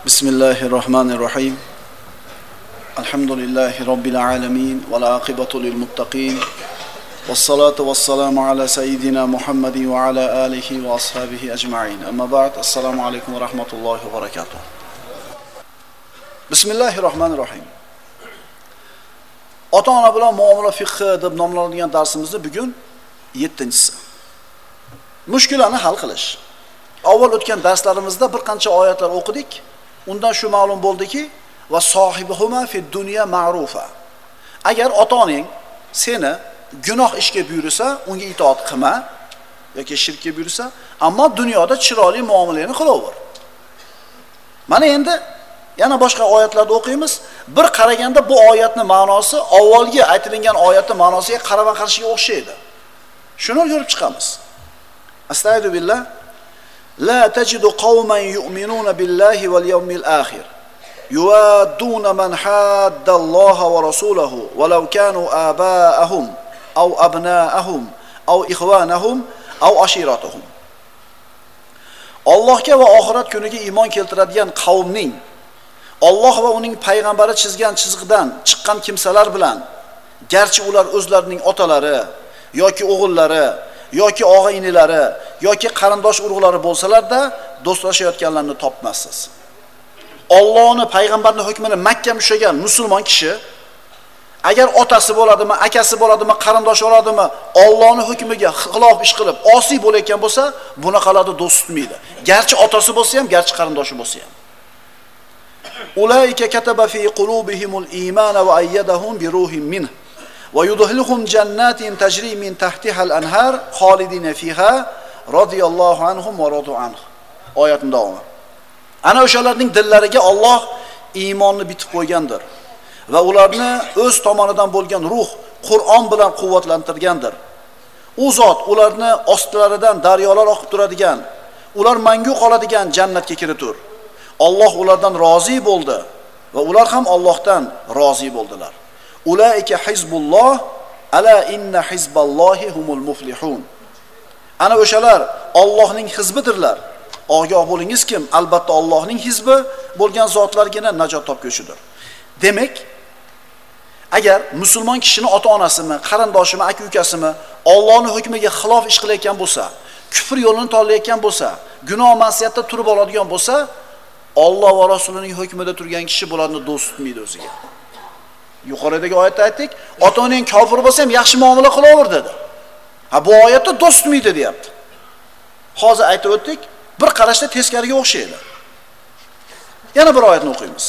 Bismillahirrahmanirrahim. Alhamdulillahi Rabbil alamin. Wal aqibatu lil muttaqin. Wassalatu wassalamu ala sayyidina Muhammadin wa ala alihi wa ashabihi ajma'in. Amma ba'd. Assalomu alaykum va rahmatullohi va barakatuh. Bismillahirrahmanirrahim. Ota-ona bilan muomala fiqhi deb nomlanadigan darsimizni bugun 7-si. Mushkullarni hal qilish. Avval o'tgan darslarimizda bir qancha oyatlar o'qidik. Undan shu ma'lum bo'ldiki, va sohibuhuma fi dunya ma'rufa. Agar ota-onang seni gunoh ishga buyursa, unga itoat qilma yoki shirkka buyursa, ammo dunyoda chiroyli muomalani qilaver. Mana endi yana boshqa oyatlarda o'qiymiz. Bir qaraganda bu oyatning ma'nosi avvalgi aytilgan oyatning ma'nosiga qarama-qarshiga o'xshaydi. Shuni ko'rib chiqamiz. Astagfiru billah. La tajidu qauman yu'minuna billahi wal yawmil akhir yuwadduna man hadda Alloha wa rasulahu walau kanu aba'ahum aw abna'ahum aw ikhwanahum aw ashiratuhum. Allohga va oxirat kuniga iymon keltiradigan qavmning Alloh va uning payg'ambari chizgan chiziqdan chiqqan kimsalar bilan, garchi ular o'zlarining otalari yoki o'g'illari yoki og'a-inilari yoki qarindosh urug'lari bo'lsalar-da do'stlashayotganlarni topmassiz. Allohning payg'ambarning hukmini mahkam ushlagan musulmon kishi agar otasi bo'ladimi, akasi bo'ladimi, qarindosh bo'ladimi, Allohning hukmiga xilof ish qilib, osiy bo'layotgan bo'lsa, bunaqalarni do'st tutmaydi. Garchi otasi bo'lsa ham, garchi qarindoshi bo'lsa ham. Ulaika kataba fi qulubihimul iymana va ayyadahum bi ruhin minhu va yudkhiluhum jannatin tajri min tahtiha al-anhar khalidina fiha radiyallohu anhum va radu anhu. Oyatning davomi. Ana o'shalarning dillariga Alloh iymonni bitib qo'ygandir va ularni o'z tomonidan bo'lgan ruh Qur'on bilan quvvatlantirgandir. U zot ularni ostlaridan daryolar oqib turadigan, ular mangu qoladigan jannatga kiritur. Alloh ulardan rozi bo'ldi va ular ham Allohdan rozi bo'ldilar. Ulaika hizbulloh ala inna hizballohi humul muflihun. Ana o'shalar Allohning hizbidirlar. Ogoh bo'lingiz kim? Albatta Allohning hizbi bo'lgan zotlargina najot topguvchidir. Demak, agar musulmon kishining ota-onasimi, qarindoshimi, aka-ukasimi Allohning hukmiga xilof ish qilayotgan bo'lsa, kufr yo'lini tanlayotgan bo'lsa, gunoh ma'siyatda turib oladigan bo'lsa, Alloh va Rasulining hukmida turgan kishi bularni do'st tutmaydi o'ziga. Yuqoridagi oyatda aytdik, ota-onang kofir bo'lsa ham yaxshi muomala qilaver dedi. Ha, bu oyatda do'st tutmaydi deyapti. Hozir aytib o'tdik, bir qarashda teskariga o'xshaydi. Yana bir oyatni o'qiymiz.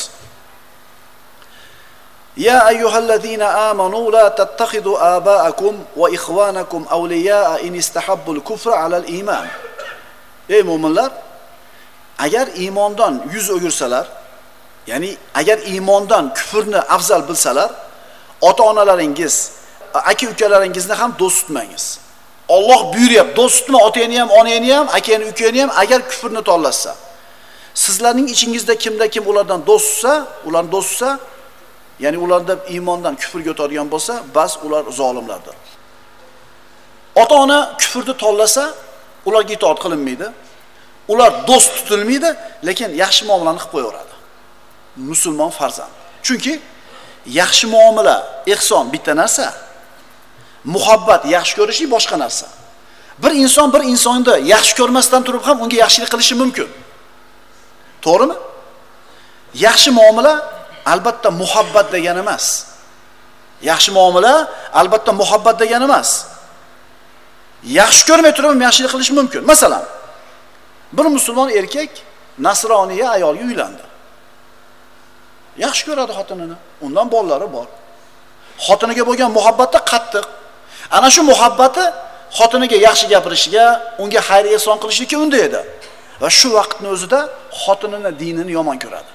Ya ayyuhallazina amanu la tattakhidu aba'akum va ikhwanakum awliya'a in istahabbul kufra 'alal iman. Ey mu'minlar, agar iymondan yuz o'girsalar, ya'ni agar iymondan kufrni afzal bilsalar, ota-onalaringiz, aka-ukalaringizni ham do'st tutmangiz. Alloh buyuryapti, do'st tutma otangni ham, onangni ham, akangni, ukangni ham agar kufrni tanlasa. Sizlarning ichingizda kimda kim ulardan do'st tutsa, ularni do'st tutsa, ya'ni ularda iymondan kufrga o'tadigan bo'lsa, bas ular zolimlardir. Ota-ona kufrni tanlasa, ularga itoat qilinmaydi. Ular do'st tutilmaydi, lekin yaxshi muomalani qilib qo'yaveradi. Musulmon farzand. Chunki yaxshi muomala, ihson bitta narsa, muhabbat, yaxshi ko'rishlik boshqa narsa. Bir inson bir insonni yaxshi ko'rmasdan turib ham unga yaxshilik qilishi mumkin. To'g'rimi? Yaxshi muomala albatta muhabbat degani emas. Yaxshi muomala albatta muhabbat degani emas. Yaxshi ko'rmay turib ham yaxshilik qilish mumkin. Masalan, bir musulmon erkak nasroniya ayolga uylandi. Yaxshi ko'radi xotinini, undan bolalari bor. Xotiniga bo'lgan muhabbati qattiq. Ana shu muhabbati xotiniga yaxshi gapirishiga, unga xayr ehson qilishga undaydi. Va shu vaqtning o'zida xotinini dinini yomon ko'radi.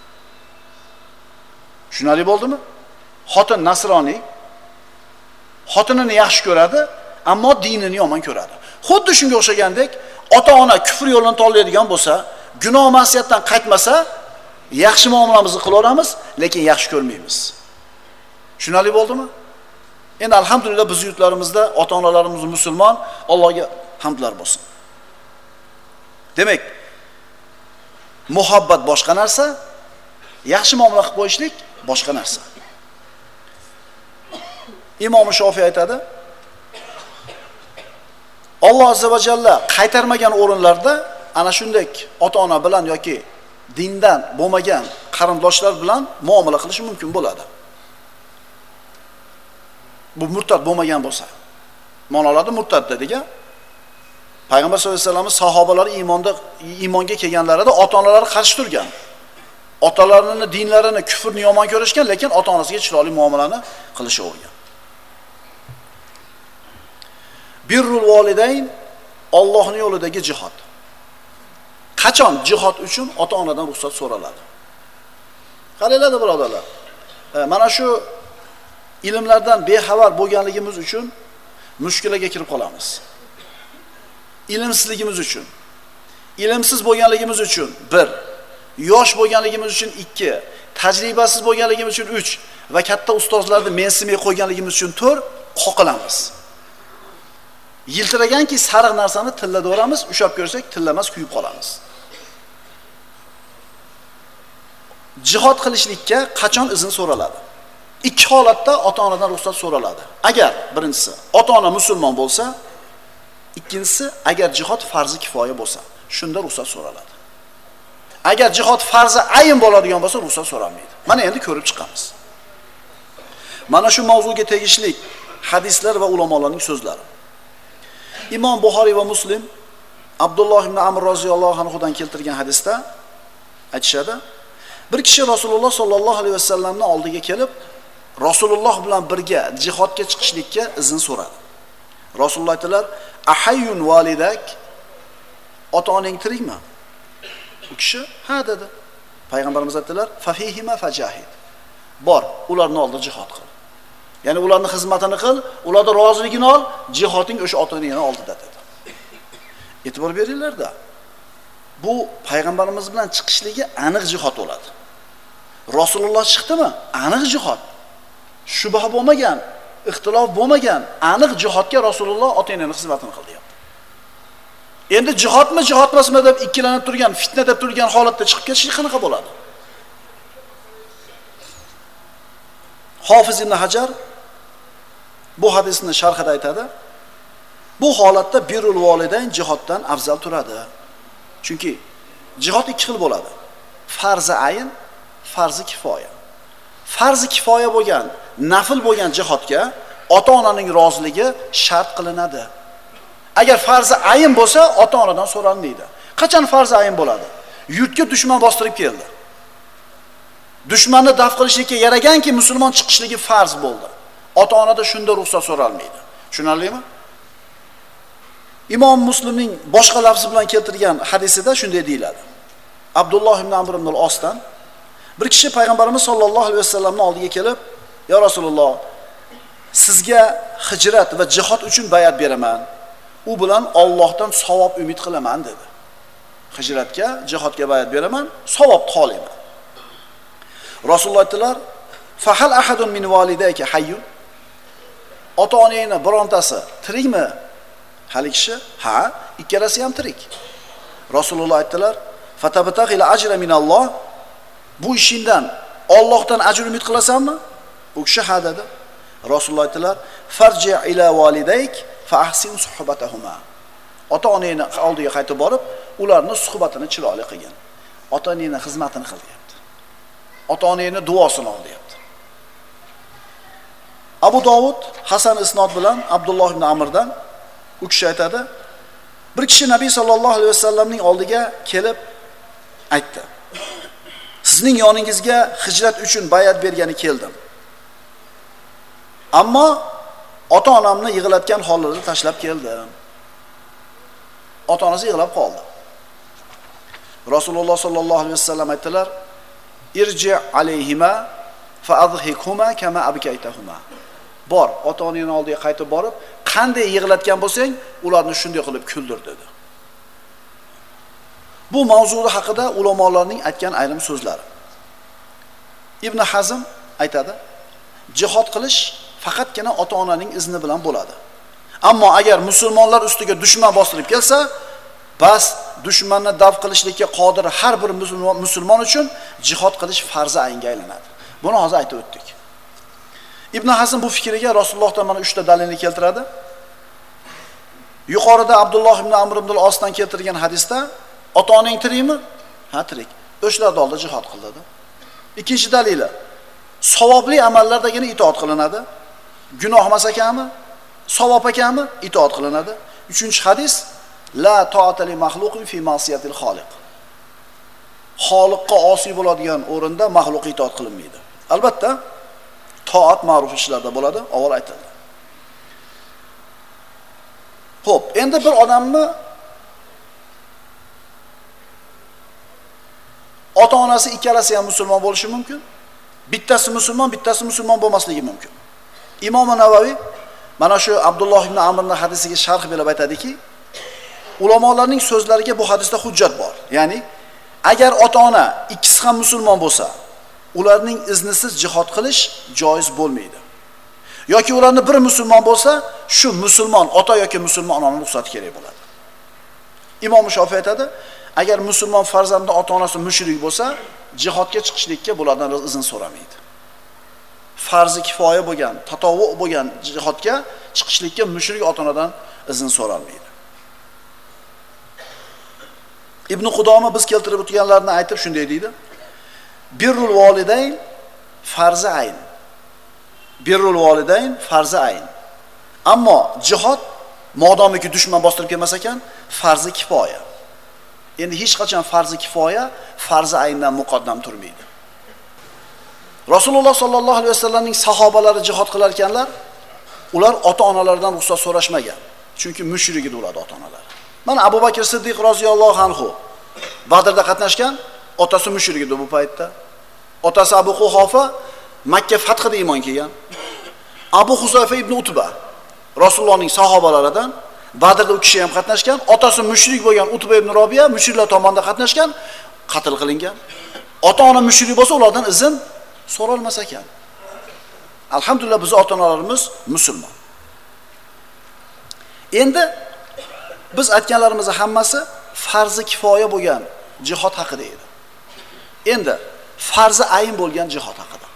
Tushunali bo'ldimi? Xotin nasroniy, xotinini yaxshi ko'radi, ammo dinini yomon ko'radi. Xuddi shunga o'xshagandek, ota-ona kufr yo'lini tanlaydigan bo'lsa, gunoh ma'siyatdan qaytmasa, yaxshi muomalamizni qilaveramiz, lekin yaxshi ko'rmaymiz. Tushunali bo'ldimi? Endi alhamdulillah biz yurtlarimizda ota-onalarimiz musulmon, Allohga hamdlar bo'lsin. Demak, Muhabbat boshqa narsa, yaxshi muomala qilib qo'yishlik boshqa narsa. Imom Shofiy aytadi, Alloh azza va jalla qaytarmagan o'rinlarda ana shunday ota-ona bilan yoki dindan bo'lmagan qarindoshlar bilan muomala qilish mumkin bo'ladi. Bu murtad bo'lmagan bo'lsa. Ma'nolarda murtad dediga Payg'ambar sollallohu alayhi vasallam sahobalari iymonga kelganlarida ota-onalari qarshi turgan. Otalarini, dinlarini, kufrni yomon ko'rishgan, lekin ota-onasiga chiroyli muomalani qilishavergan. Birrul validayn Allohning yo'lidagi jihad. Qachon jihad uchun ota-onadan ruxsat so'raladi? Qaranglar birodarlar. Mana shu ilmlardan bexabar bo'lganligimiz uchun mushkulaga kirib qolamiz. Ilmsizligimiz uchun, ilmsiz bo'lganligimiz uchun 1, yosh bo'lganligimiz uchun 2, tajribasiz bo'lganligimiz uchun 3 va katta ustozlarni mensimay qo'yganligimiz uchun 4 qoqilamiz. Yiltiraganki sariq narsani tillaveramiz, ushab ko'rsak tillamas kuyib qolamiz. Jihad qilishlikka qachon izn so'raladi? 2 holatda ota-onadan ruxsat so'raladi. Agar birinchisi ota-ona musulmon bo'lsa, ikkinchisi agar jihad farzi kifoya bo'lsa, shunda ruxsat so'raladi. Agar jihad farzi ayin bo'ladigan bo'lsa, ruxsat so'ralmaydi. Mana endi ko'rib chiqamiz. Mana shu mavzuga tegishli hadislar va ulamolarning so'zlari. Imom Buxoriy va Muslim Abdulloh ibn Amr roziyallohu anhudan keltirgan hadisda aytishadi, bir kishi Rasululloh sollallohu alayhi vasallamning oldiga kelib, Rasululloh bilan birga jihodga chiqishlikka izn so'radi. Rasululloh aytdilar, "Ahayyun validak?" Ota-onang tirikmi? U kishi ha dedi. Payg'ambarimiz aytdilar, "Fafihima fajahid." Bor, ularni oldida jihad qil. Ya'ni ularning xizmatini qil, ularning roziligini ol, jihoding o'sha ota-onangni oldida dedi. E'tibor beringlar-da. Bu payg'ambarimiz bilan chiqishligi aniq jihod bo'ladi. Rasululloh chiqdimi? Aniq jihod. Shubha bo'lmagan, ixtilof bo'lmagan, aniq jihodga Rasululloh ota-onaning xizmatini qildi. Endi jihodmi, jihod emasmi deb ikkilanib turgan, fitna deb turgan holatda chiqib ketish qanaqa bo'ladi? Hofiz ibn Hajar bu hadisni sharhida aytadi. Bu holatda birrul validayn jihoddan afzal turadi. Chunki jihod 2 xil bo'ladi. Farzi ayn, farzi kifoya. Farzi kifoya bo'lgan, nafl bo'lgan jihodga ota-onaning roziligi shart qilinadi. Agar farzi ayn bo'lsa, ota-onadan so'ralmaydi. Qachon farzi ayn bo'ladi? Yurtga dushman bostirib keldi. Dushmanni daf qilishga yaraganki musulmon chiqishligi farz bo'ldi. Ota-onada shunda ruxsat so'ralmaydi. Tushunarlimi? Imom Muslimning boshqa lafzi bilan keltirgan hadisida shunday deyiladi. Abdulloh ibn Amr ibn al-Osdan bir kishi payg'ambarimiz sollallohu alayhi vasallamning oldiga kelib, "Ya Rasululloh, sizga hijrat va jihad uchun bayat beraman. U bilan Allohdan savob umid qilaman" dedi. Hijratga, jihodga bayat beraman, savob qolayman. Rasululloh aytdilar, "Fahal ahadun min walidayka hayyun?" Ota-onangni birontasi tirikmi? Hali kishi, "Ha, ikkalasi ham tirik." Rasululloh aytdilar, "Fatabtaghi al-ajra min Alloh?" Bu ishingdan Allohdan ajr umid qilasanmi? U kishi ha dedi. Rasululloh aytdilar, "Farji ila walidayk fa ahsin suhbatahuma." Ota-onangni oldiga qaytib borib, ularning suhbatini chiroyli qilgin. Ota-onangni xizmatini qil deyapti. Ota-onangni duosini ol deyapti. Abu Dovud Hasan isnod bilan Abdulloh ibn Amrdan u kishi aytadi, bir kishi Nabiy sallallohu alayhi vasallamning oldiga kelib aytdi, "Sizning yoningizga hijrat uchun bayat bergani keldim. Ammo ota-onamni yig'latgan hollarda tashlab keldim." Ota-onasi yig'lab qoldi. Rasululloh sallallohu alayhi vasallam aytdilar, "Irji alayhima fa adhhikhuma kama abkaytahuma." Bor, ota-onangning oldiga qaytib borib, qanday yig'latgan bo'lsang, ularni shunday qilib kuldir dedi. Bu mavzu haqida ulamolarning aytgan ayrim so'zlari. Ibn Hazm aytadi, jihod qilish faqatgina ota-onaning izni bilan bo'ladi. Ammo agar musulmonlar ustiga dushman bostirib kelsa, bas dushmanni daf qilishlikka qodir har bir musulmon uchun jihad qilish farzi aynga aylanadi. Buni hozir aytib o'tdik. Ibn Hazm bu fikriga Rasulullohdan mana 3 ta dalilni keltiradi. Yuqorida Abdulloh ibn Amr ibn al-Osdan keltirgan hadisda ota-onang tirikmi? Ha, tirik. O'shalarda oldida jihad qiladi. Ikkinchi dalili savobli amallardagina itoat qilinadi. Gunoh emas ekanmi? Savob ekanmi? Itoat qilinadi. Uchinchi hadis la ta'ata li mahluqin fi ma'siyatil xoliq. Xoliqqa osiy bo'ladigan o'rinda mahluqqa itoat qilinmaydi. Albatta, toat ma'ruf ishlarda bo'ladi, avval aytildi. Xo'p, endi bir odamni ota-onasi ikkalasi ham musulmon bo'lishi mumkin. Bittasi musulmon bo'lmasligi mumkin. Imom Navaviy mana shu Abdulloh ibn Amrning hadisiga sharh berib aytadiki, ulamolarning so'zlariga bu hadisda hujjat bor. Ya'ni agar ota-ona ikkisi ham musulmon bo'lsa, ularning iznisiz jihad qilish joiz bo'lmaydi. Yoki ularni bir musulmon bo'lsa, shu musulmon ota yoki musulmon onaning ruxsati kerak bo'ladi. Imom Shofiy aytadi, agar musulmon farzandi ota-onasi mushrik bo'lsa, jihadga chiqishlikka bulardan izn so'ramaydi. Farzi kifoya bo'lgan, tatavvu bo'lgan jihadga chiqishlikka mushrik ota-onadan izn so'ralmaydi. Ibn Qudoma biz keltirib o'tganlarni aytib shunday deydi: Birrul validayn farzi ayn. Birrul validayn farzi ayn. Ammo jihad modomiki dushman bostirib kelmas ekan, farzi kifoya. Endi hech qachon farzi kifoya farzi ayndan muqaddam turmaydi. Rasululloh sollallohu alayhi vasallamning sahobalari jihad qilar ekanlar, ular ota-onalaridan ruxsat so'rashmagan. Chunki mushrik edi ular ota-onalari. Mana Abu Bakr Siddiq roziyallohu anhu Badrda qatnashgan, otasi mushrik edi bu paytda. Otasi Abu Quhofa Makka fathida iymon kelgan. Abu Huzayfa ibn Utba Rasulullohning sahobalaridan, Badrda u kishi ham qatnashgan, otasi mushrik bo'lgan Utba ibn Robiya mushriklar tomonidan qatnashgan, qatl qilingan. Ota-ona mushrik bo'lsa, ulardan izn so'ralmas ekan. Alhamdulillah biz ota-onalarimiz musulmon. Endi biz aytganlarimiz hammasi farzi kifoya bo'lgan jihad haqida edi. Endi farzi ayn bo'lgan jihad haqida.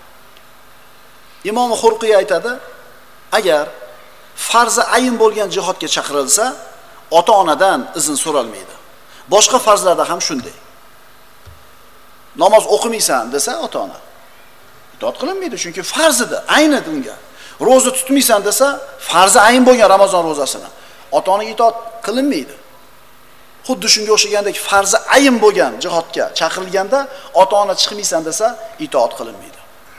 Imom Xurqiy aytadi, agar farzi ayn bo'lgan jihodga chaqirilsa, ota-onadan izn so'ralmaydi. Boshqa farzlarda ham shunday. Namoz o'qimaysan desa ota-ona itoat qilinmaydi, chunki farz edi, ayni unga. Roza tutmaysan desa, farzi ayn bo'lgan Ramazon rozasini ota-onaga itoat qilinmaydi. Xuddi shunga o'xshagandek farzi ayn bo'lgan jihodga chaqirilganda ota-ona chiqmaysan desa itoat qilinmaydi.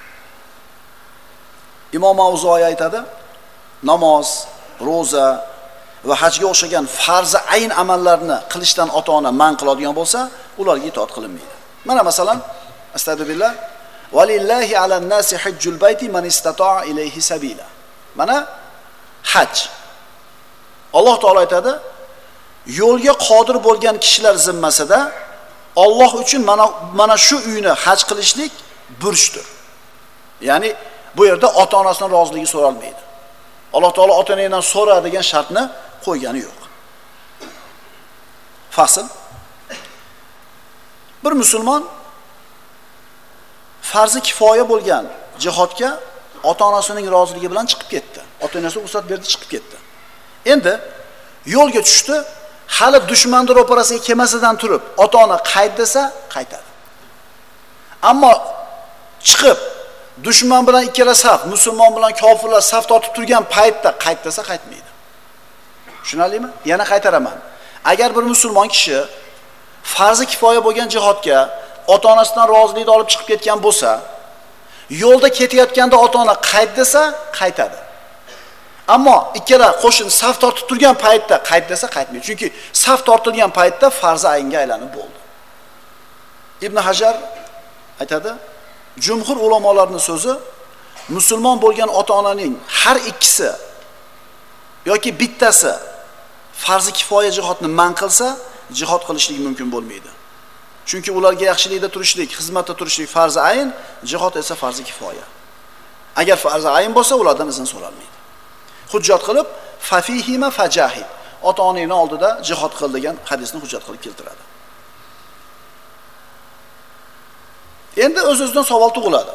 Imom Mavzoiy aytadi, namoz, roza va hajga o'xshagan farzi ayn amallarni qilishdan ota-ona man qiladigan bo'lsa, ularga itoat qilinmaydi. Mana masalan, astagfirullah, valillahi alan nasi hajjul bayti man istata'a ilayhi sabila. Mana haj. Alloh taolo aytadi, yo'lga qodir bo'lgan kishilar zimmasida Alloh uchun mana shu uyni haj qilishlik burchdir. Ya'ni bu yerda ota-onasining roziligi so'ralmaydi. Alloh taolo ota-onadan so'ra degan shartni qo'ygani yo'q. Fasl. Bir musulmon farzi kifoya bo'lgan jihodga ota-onasining roziligi bilan chiqib ketdi. Ota-onasi ruxsat berdi, chiqib ketdi. Endi yo'lga tushdi, hali dushmanning ro'parasiga kelmasidan turib, ota-ona qayt desa, qaytadi. Ammo chiqib dushman bilan ikkala saf, musulmon bilan kofirlar saf tortib turgan paytda qayt desa, qaytmaydi. Tushunalingmi? Yana qaytaraman. Agar bir musulmon kishi farzi kifoya bo'lgan jihodga ota-onasidan rozilikni olib chiqib ketgan bo'lsa, yo'lda ketayotganda ota-ona qayt desa, qaytadi. Ammo ikkala qo'shin saf tortib turgan paytda qayt desa, qaytmaydi. Chunki saf tortilgan paytda farzi aynga aylanib bo'ldi. Ibn Hajar aytadi, jumhur ulamolarning so'zi, musulmon bo'lgan ota-onaning har ikkisi yoki bittasi farzi kifoya jihodni man qilsa, jihod qilishlik mumkin bo'lmaydi. Chunki ularga yaxshilikda turishlik, xizmatda turishlik farzi ayn, jihod esa farzi kifoya. Agar farzi ayn bo'lsa, ulardan izn so'ralmaydi. Hujjat qilib, fafihima fajahid. ota-onangning oldida jihad qil degan hadisni hujjat qilib keltiradi. Endi o'z-o'zidan savol tug'iladi.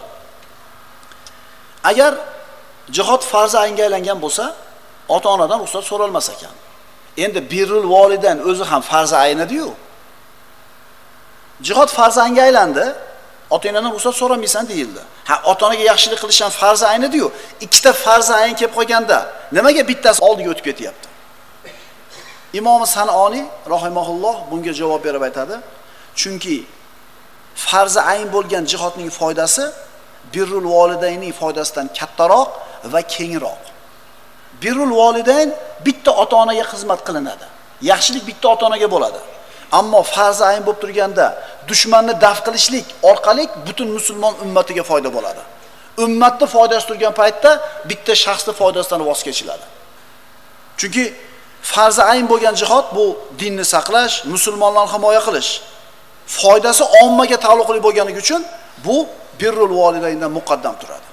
Agar jihad farzi aynga aylangan bo'lsa, ota-onadan ruxsat so'ralmas ekan. Endi birrul volidan o'zi ham farzi ayn edi-yu. Jihad farzi aynga aylandi, ota-onadan ruxsat so'ramaysan deyildi. Ha, ota-onaga yaxshilik qilish ham farzi ayn edi-yu. Ikkita farzi ayn kelib qolganda, nimaga bittasi oldiga o'tib ketyapti? Imom San'oniy rahimahulloh bunga javob berib aytadi. Chunki farzi ayn bo'lgan jihodning foydasi birrul volidayning foydasidan kattaroq va kengroq. Birrul volidayn bitta ota-onaga xizmat qilinadi. Yaxshilik bitta ota-onaga bo'ladi. Ammo farzi ayn bo'lib turganda dushmanni daf qilishlik orqali butun musulmon ummatiga foyda bo'ladi. Ummatning foydasi turgan paytda bitta shaxsning foydasidan voz kechiladi. Chunki farzi ayn bo'lgan jihod bu dinni saqlash, musulmonlarni himoya qilish. Foydasi ommaga taalluqli bo'lganligi uchun bu birrul volidayndan muqaddam turadi.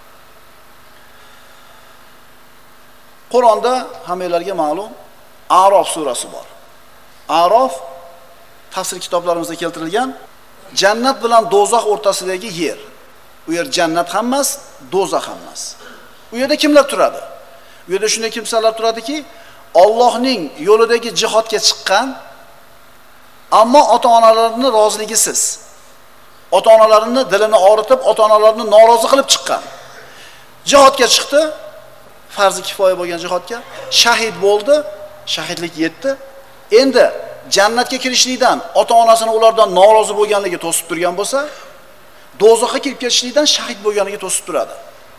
Qur'onda hammalarga ma'lum A'rof surasi bor. A'rof tafsir kitoblarimizda keltirilgan jannat bilan do'zax o'rtasidagi yer. U yer jannat ham emas, do'zax ham emas. U yerda kimlar turadi? U yerda shunday kimsalar turadiki, Allohning yo'lidagi jihodga chiqqan, ammo ota-onalarining roziligisiz. Ota-onalarini dilini og'ritib, ota-onalarini norozi qilib chiqqan. Jihodga chiqdi, farzi kifoya bo'lgan jihodga, shahid bo'ldi, shahidlik yetdi. Endi jannatga kirishlikdan ota-onasini ulardan norozi bo'lganligi to'sib turgan bo'lsa, do'zaxga kirib ketishlikdan shahid bo'lganligi to'sib turadi.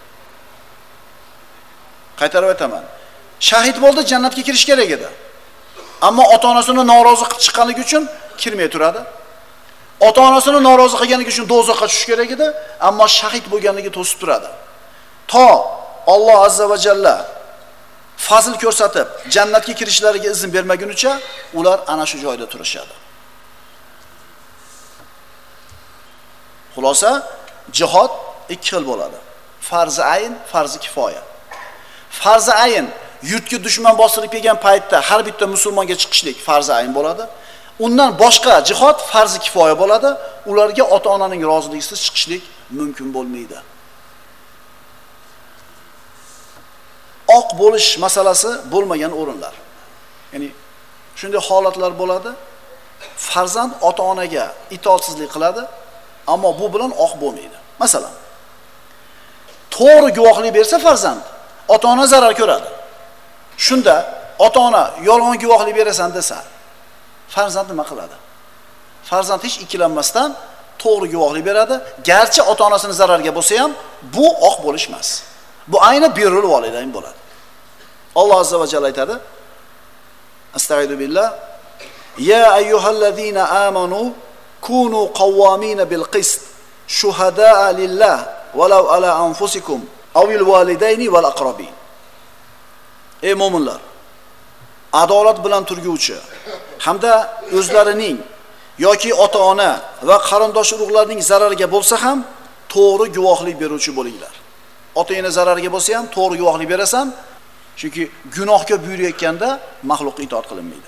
Qaytarib aytaman. Shahid bo'ldi, jannatga kirish kerak edi. Ammo ota-onasini norozi qilib chiqqanligi uchun kirmay turadi. Ota-onasini norozi qilganligi uchun do'zaxga tushish kerak edi, ammo shahid bo'lganligi to'sib turadi. To Alloh azza va jalla fazl ko'rsatib, jannatga kirishlariga izn bermagunicha ular ana shu joyda turishadi. Xulosa, jihod ikki xil bo'ladi. Farzi ayn, farzi kifoya. Farzi ayn yurtga dushman bostirib kelgan paytda har bitta musulmonga chiqishlik farzi ayn bo'ladi. Undan boshqa jihod farzi kifoya bo'ladi. Ularga ota-onaning roziligisiz chiqishlik mumkin bo'lmaydi. Oq bo'lish masalasi bo'lmagan o'rinlar. Ya'ni shunday holatlar bo'ladi. Farzand ota-onaga itoatsizlik qiladi, ammo bu bilan oq bo'lmaydi. Masalan, to'g'ri guvohlik bersa farzand, ota-ona zarar ko'radi. Shunda ota-ona yolg'on guvohlik berasan desa, farzand nima qiladi? Farzand hech ikkilanmasdan to'g'ri guvohlik beradi. Garchi ota-onasini zararga bo'lsa ham, bu oq bo'lish emas. Bu ayni birrul volidayn bo'ladi. Alloh azza va jalla aytadi: Astagfiru billah. Ya ayyuhallazina amanu kunu qawwamina bil qist shuhada'a lillah walau ala anfusikum awil walidayni wal aqrabin. Ey mu'minlar, adolat bilan turguvchi hamda o'zlarining yoki ota-ona va qarindosh urug'larning zarariga bo'lsa ham to'g'ri guvohlik beruvchi bo'linglar. Ota-ona zarariga bo'lsa ham to'g'ri guvohlik berasan, chunki gunohga buyurayotganda maxluqqa itoat qilinmaydi.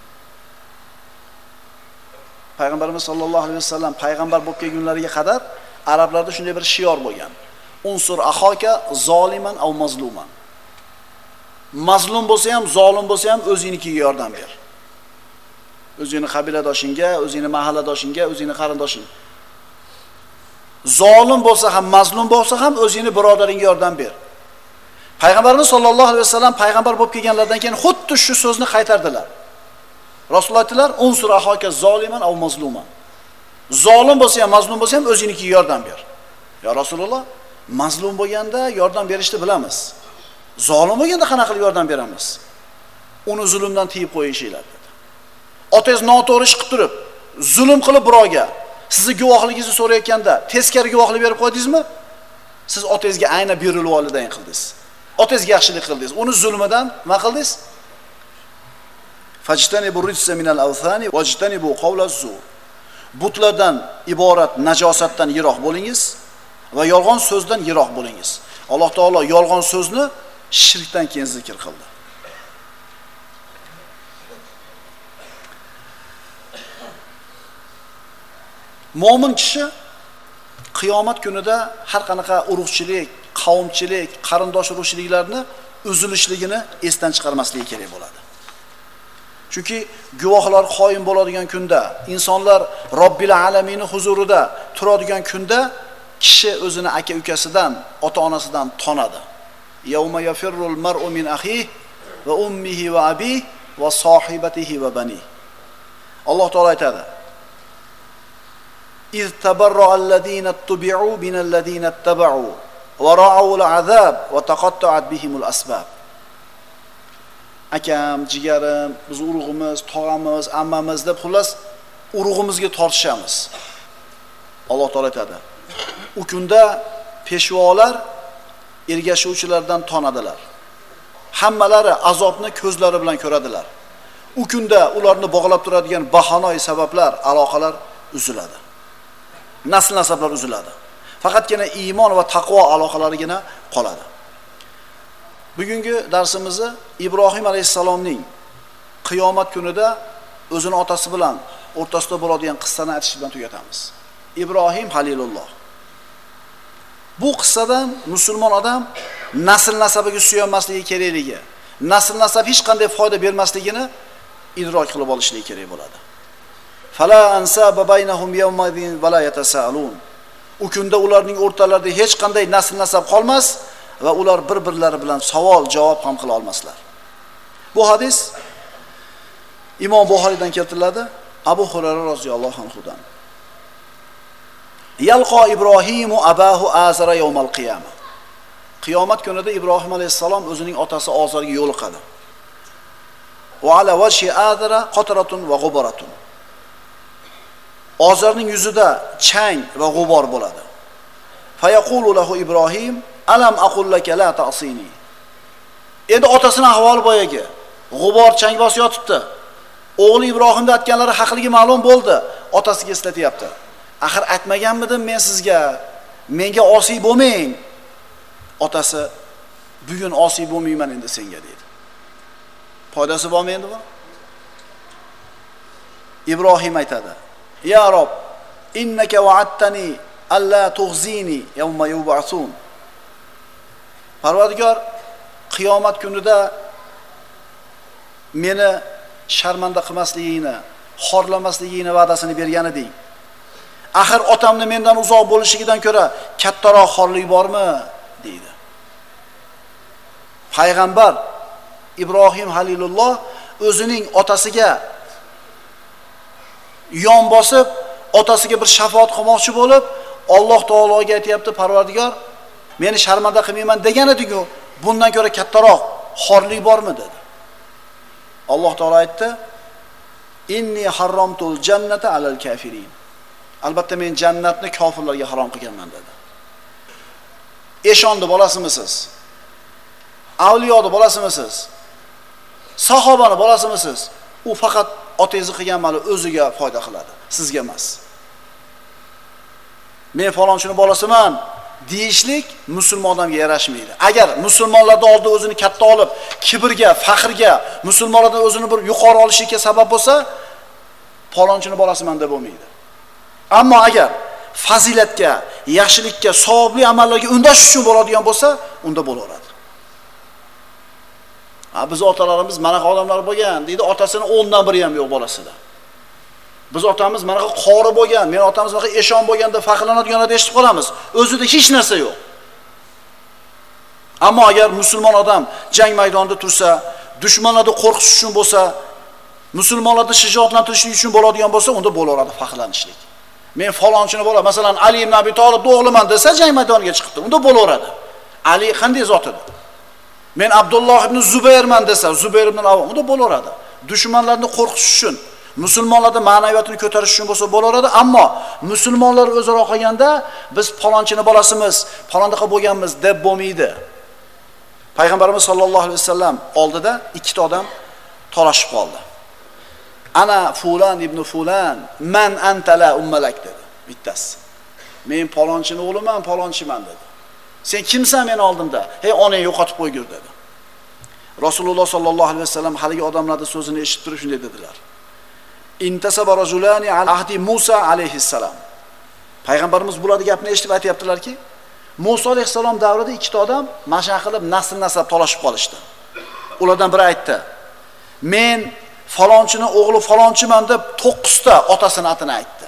Payg'ambarimiz sollallohu alayhi vasallam payg'ambar bo'lib kelgunlariga qadar arablarda shunday bir shior bo'lgan. Unsur ahoka zoliman aw mazluman. Mazlum bo'lsa ham, zolim bo'lsa ham o'zingnikiga yordam ber. O'zingni qabiladoshingga, o'zingni mahalladoshingga, o'zingni qarindoshing. Zolim bo'lsa ham, mazlum bo'lsa ham o'zingni birodaringga yordam ber. Payg'ambarimiz sollallohu alayhi vasallam payg'ambar bo'lib kelganlardan keyin xuddi shu so'zni qaytardilar. Rasululloh aytdilar: "Unsur ahoka zoliman aw mazluman." Zolim bo'lsa ham, mazlum bo'lsa ham o'zingnikiga yordam ber. Ya Rasululloh, mazlum bo'lganda yordam berishni bilamiz. Zolim bo'lganda qanaqa qilib yordam beramiz? Uni zulmdan tiyib qo'yishinglar dedi. Otangiz noto'g'ri ish qilib turib, zulm qilib birovga, sizni guvohligingizni so'rayotganda teskari guvohlik berib qo'ydingizmi? Siz otangizga aynan birrul volidayn qildingiz. Otangizga yaxshilik qildingiz. Uni zulmidan nima qildingiz? Fajtanibu rijsa minal awthani wajtanibu qawla zur. Butlardan iborat najosatdan yiroq bo'lingiz va yolg'on so'zdan yiroq bo'lingiz. Alloh taolo yolg'on so'zni shirkdan keyin zikr qildi. Mo'min kishi qiyomat kunida har qanaqa urug'chilik, qavmchilik, qarindosh urug'chiliklarni uzilishligini esdan chiqarmasligi kerak bo'ladi. Chunki guvohlar qoyim bo'ladigan kunda, insonlar Robbil alaminning huzurida turadigan kunda kishi o'zini aka-ukasidan, ota-onasidan tonadi. Yawma yafirrul mar'u min akhihi va ummihi va abihi va sohibatihi va bani. Alloh taolo aytadi: "İz tabarra allazina tubi'u min allazina ittaba'u va ra'ul azab va taqatta'at bihimul asbab." Akam, jigarim, biz urug'imiz, tog'amiz, ammamiz deb xullas urug'imizga tortishamiz. Alloh taolo aytadi: "U kunda peshvolar ergashuvchilardan tonadilar. Hammalari azobni ko'zlari bilan ko'radilar. U kunda ularni bog'lab turadigan bahanoy sabablar, aloqalar uziladi. Nasl nasablar uziladi. Faqatgina iymon va taqvo aloqalarigina qoladi." Bugungi darsimizni Ibrohim alayhisalomning qiyomat kunida o'zini otasi bilan o'rtasida bo'ladigan qissani aytish bilan tugatamiz. Ibrohim Halilulloh. Bu qissadan musulmon odam nasl nasabiga suyanmasligi kerakligi, nasl nasab hech qanday foyda bermasligini idrok qilib olishligi kerak bo'ladi. Fala ansaba baynahum yawmadin va la yatasaalun. U kunda ularning o'rtalarida hech qanday nasl nasab qolmas va ular bir-birlari bilan savol-javob ham qila olmaslar. Bu hadis Imom Buxoriydan keltiriladi, Abu Hurayra roziyallohu anhudan. Yalqo Ibrohimu abahu Azara yawmal qiyamah. Qiyomat kunida Ibrohim alayhisalom o'zining otasi Azarga yo'liqadi. Va ala wajhi Azara qatratun va g'ubaratun. Azarning yuzida chang va g'ubor bo'ladi. Fayaqulu lahu Ibrohim: "Alam aqul laka la ta'sini." Endi otasining ahvoli boyagi. G'ubor chang bosib yotibdi. O'g'li Ibrohimda aytganlari haqligi ma'lum bo'ldi. Otasiga eslatyapti. Axir aytmaganmidim men sizga? Menga osiy bo'lmang. Otasi: "Bugun osiy bo'lmayman endi senga" dedi. Foydasi bormi endi bu? Ibrohim aytadi: "Ya Rob, innaka wa'adtani alla tughzini yawma yub'asun." Parvardigor, qiyomat kunida meni sharmanda qilmasligingni, xorlamasligingni va'dasini bergan eding. Axir otamni mendan uzoq bo'lishigidan ko'ra kattaroq xorlik bormi? deydi. Payg'ambar Ibrohim Halilulloh o'zining otasiga yon bosib, otasiga bir shafaat qilmoqchi bo'lib, Alloh taologa aytayapti: "Parvardigor, meni sharmanda qilmayman degan eding-ku, bundan ko'ra kattaroq xorlik bormi?" dedi. Alloh taolo aytdi: "Inni harramtul jannata alal kafirin." Albatta men jannatni kofirlarga harom qilganman dedi. Eshonni bolasimiz? Avliyoni bolasimiz? Sahobani bolasimiz? U faqat otangizni qilgan mali o'ziga foyda qiladi, sizga emas. Men falonchini bolasiman deyishlik musulmon odamga yarashmaydi. Agar musulmonlarning oldida o'zini katta olib, kibrga, faxrga, musulmonlardan o'zini bir yuqori olishga sabab bo'lsa, falonchini bolasiman deb bo'lmaydi. Ammo agar fazilatga, yaxshilikka, savobli amallarga undash uchun bo'ladigan bo'lsa, unda bo'laveradi. Biz otalarimiz mana odamlar bo'lgan, deydi, otasini 10dan biri ham yo'q bolasida. Biz otamiz mana qori bo'lgan, men otamiz mana eshon bo'lganda faxrlanadiganlarni eshitib qolamiz. O'zida hech narsa yo'q. Ammo agar musulmon odam jang maydonida tursa, dushmanlarni qo'rqitish uchun bo'lsa, musulmonlarni shijoatlantirish uchun bo'ladigan bo'lsa, unda bo'laveradi faxrlanishlik. Men falonchini bo'la, masalan, Ali ibn Abi Talib o'g'liman desa, jang maydoniga chiqibdi. Unda bo'laveradi. Ali qanday zot edi? Men Abdulloh ibn Zubayrman desa, Zubayr ibn Avvam, unda bo'laveradi. Dushmanlarni qo'rqitish uchun, musulmonlarning ma'naviyatini ko'tarish uchun bo'lsa bo'laveradi, ammo musulmonlar o'zaro qolganda biz falonchini bolasimiz, falondaqa bo'lganmiz deb bo'lmaydi. Payg'ambarimiz sollallohu alayhi vasallam oldida ikkita odam talashib qoldi. Ana fulan ibn fulan, man anta la ummalak dedi. Bittasi: "Men falonchini o'g'liman, falonchiman" dedi. "Sen kimsan men oldimda? Hey, onang yo'qotib qo'ygur" dedi. Rasululloh sollallohu alayhi vasallam haligi odamlarning so'zini eshitib turib shunday dedilar: "Intasaba rajulani ala ahdi Musa alayhissalom." Payg'ambarimiz bularning gapini eshitib aytayaptilarki, Musa alayhisalom davrida ikkita odam mashaq qilib nasl nasab talashib qolishdi. Ulardan biri aytdi: "Men falonchining o'g'li falonchiman" deb 9 ta otasini atini aytdi.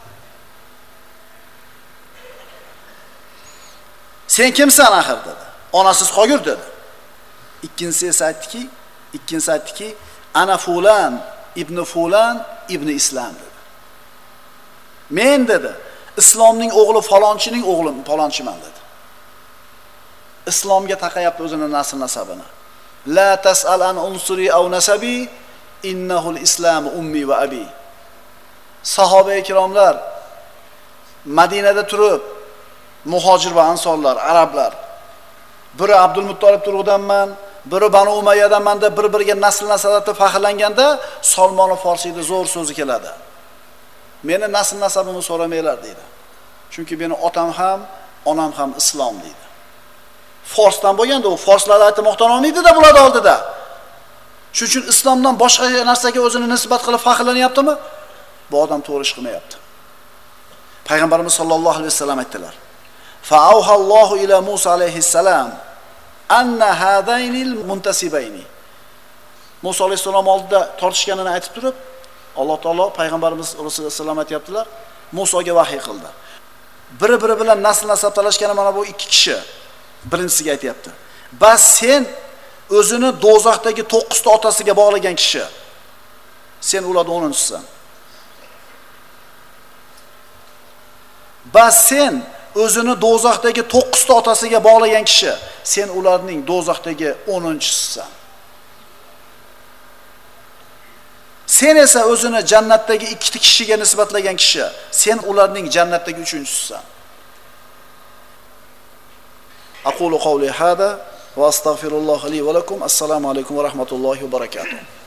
"Sen kimsan axir?" dedi. "Onasiz qolgur" dedi. Ikkinchisi aytdiki, "Ana fulan ibn fulan ibn Islom" dedi. "Men" dedi, "Islomning o'g'li falonchining o'g'li falonchiman" dedi. Islomga taqayapti o'zining nasl nasabini. "La tas'al an unsuri aw nasabi, innahu al-islam ummi va abi." Sahoba ikromlar Madinada turib, muhojir va ansorlar, arablar, biri Abdul Muttolib turg'idanman, biri Banu Umayyadanman deb bir-biriga nasl nasabda faxrlanganda, Salmon Forsiyda zo'r so'zi keladi. "Meni nasl nasabimni so'ramanglar" deydi. Chunki meni otam ham, onam ham islom deydi. Forsdan bo'lganda u forslar aytmoqdan olmaydi-da bular oldida. Shuning uchun islomdan boshqa narsaga o'zini nisbat qilib faxrlanyaptimi? Bu odam to'g'ri ish qilmayapti. Payg'ambarimiz sollallohu alayhi vasallam aytdilar: "Fa'auhallohu ila Musa alayhissalam anna hadaynil muntasibayni." Musa alayhissalom oldida tortishganini aytib turib, Alloh taolo payg'ambarimiz sollallohu alayhi vasallam aytibdilar, Musoga vahiy qildi. Biri-biri bilan nasl nasab talashgani mana bu ikki kishi. Birinchisiga aytibdi: "Bas sen o'zini do'zaxdagi 9 ta otasiga bog'lagan kishi. Sen ularning 10-chisisan. Bas sen o'zini do'zaxdagi 9 ta otasiga bog'lagan kishi. Sen ularning do'zaxdagi 10-chisisan. Sen esa o'zini jannatdagi 2 kishiga nisbatlagan kishi. Sen ularning jannatdagi 3-chisisan." أقول قولي هذا وأستغفر الله لي ولكم. السلام عليكم ورحمة الله وبركاته.